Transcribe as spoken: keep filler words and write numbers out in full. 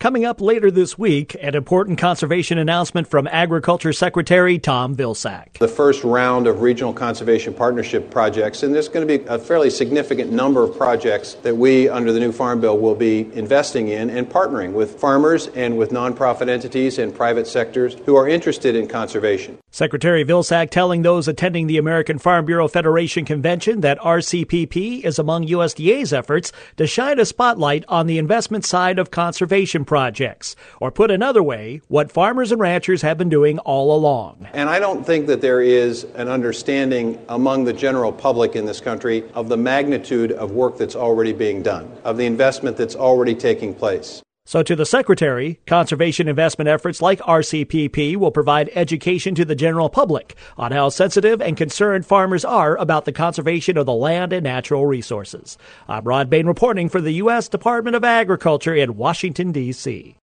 Coming up later this week, an important conservation announcement from Agriculture Secretary Tom Vilsack. The first round of regional conservation partnership projects, and there's going to be a fairly significant number of projects that we, under the new Farm Bill, will be investing in and partnering with farmers and with nonprofit entities and private sectors who are interested in conservation. Secretary Vilsack telling those attending the American Farm Bureau Federation convention that R C P P is among U S D A's efforts to shine a spotlight on the investment side of conservation projects, or put another way, what farmers and ranchers have been doing all along. And I don't think that there is an understanding among the general public in this country of the magnitude of work that's already being done, of the investment that's already taking place. So to the Secretary, conservation investment efforts like R C P P will provide education to the general public on how sensitive and concerned farmers are about the conservation of the land and natural resources. I'm Rod Bain reporting for the U S Department of Agriculture in Washington, D C